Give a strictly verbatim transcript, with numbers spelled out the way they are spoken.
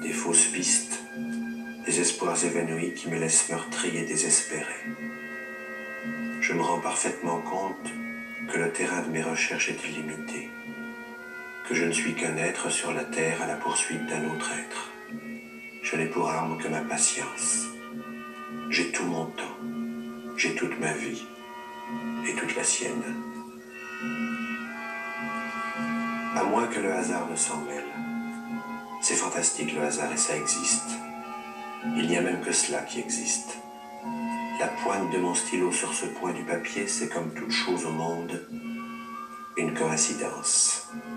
des fausses pistes, des espoirs évanouis qui me laissent meurtri et désespéré. Je me rends parfaitement compte que le terrain de mes recherches est illimité, que je ne suis qu'un être sur la terre à la poursuite d'un autre être. Je n'ai pour arme que ma patience. J'ai tout mon temps, j'ai toute ma vie et toute la sienne. À moins que le hasard ne s'en mêle. C'est fantastique le hasard et ça existe. Il n'y a même que cela qui existe. La pointe de mon stylo sur ce point du papier, c'est comme toute chose au monde, une coïncidence.